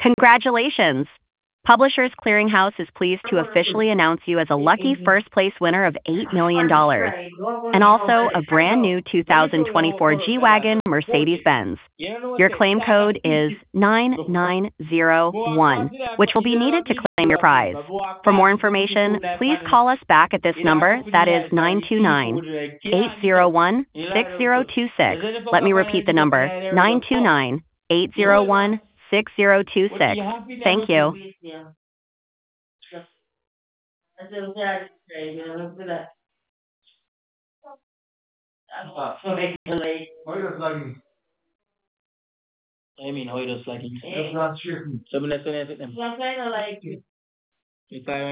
Congratulations! Publishers Clearinghouse is pleased to officially announce you as a lucky first place winner of $8 million dollars and also a brand new 2024 G-Wagon Mercedes-Benz. Your claim code is 9901, which will be needed to claim your prize. For more information, please call us back at this number, that is 929-801-6026. Let me repeat the number, 929-801-6026. Thank you. I mean, how it was like. It's not true. So, let's say,